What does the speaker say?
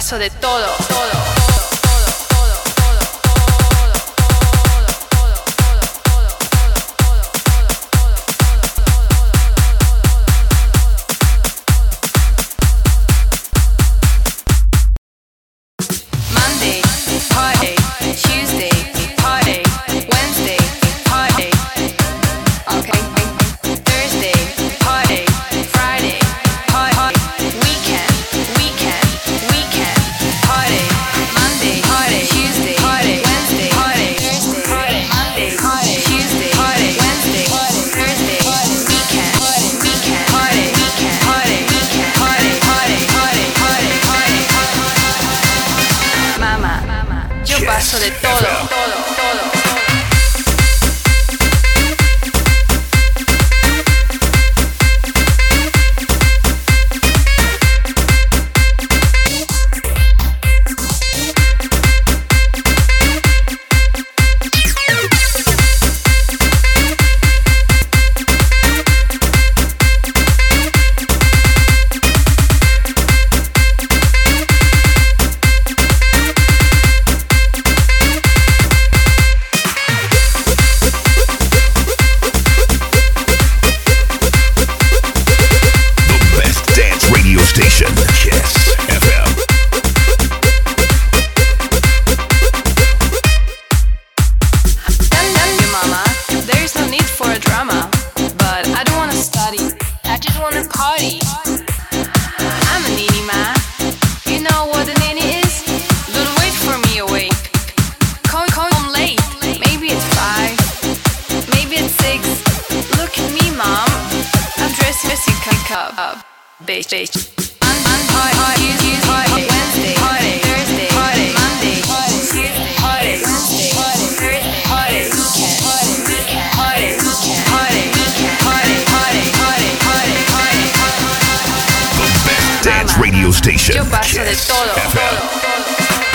paso de todo. Monday, party. Tuesday, party. Wednesday, party. Okay. Thursday, party. Friday, party. Weekend, party. Monday, party. Tuesday, party. Wednesday, party. Thursday, party. Monday, party. Tuesday, party. Wednesday, Thursday, weekend, party. Mama, yo paso de todo. Station Kiss FM. Mama, there's no need for a drama, but I don't wanna study. I just wanna party. I'm a nini ma. You know what a nini is? Don't wait for me awake. Call home late. Maybe it's 5. Maybe it's 6. Look at me, mom. I'm dressed messy cup. Bitch. Wednesday, party, Thursday, party, Monday, Tuesday, party, Wednesday, Thursday, party, The best dance radio station. Yo paso de Kiss todo. FM.